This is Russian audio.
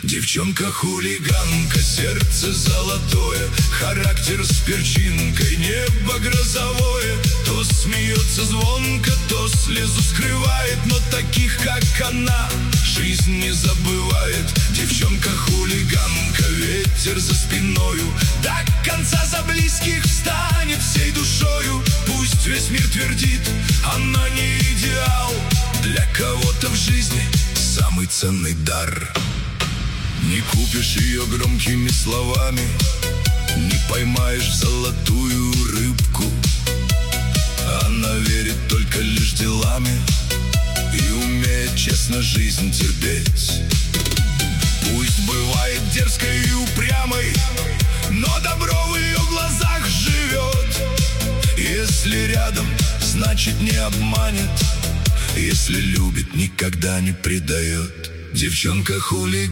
Девчонка-хулиганка, сердце золотое, характер с перчинкой, небо грозовое. То смеется звонко, то слезу скрывает, но таких, как она, жизнь не забывает. Девчонка-хулиганка, ветер за спиною, до конца за близких встанет всей душою. Пусть весь мир твердит, она не идеал, для кого-то в жизни самый ценный дар. Не купишь ее громкими словами, не поймаешь золотую рыбку. Она верит только лишь делами и умеет честно жизнь терпеть. Пусть бывает дерзкой и упрямой, но добро в ее глазах живет. Если рядом, значит не обманет, если любит, никогда не предает. Девчонка-хулиганка.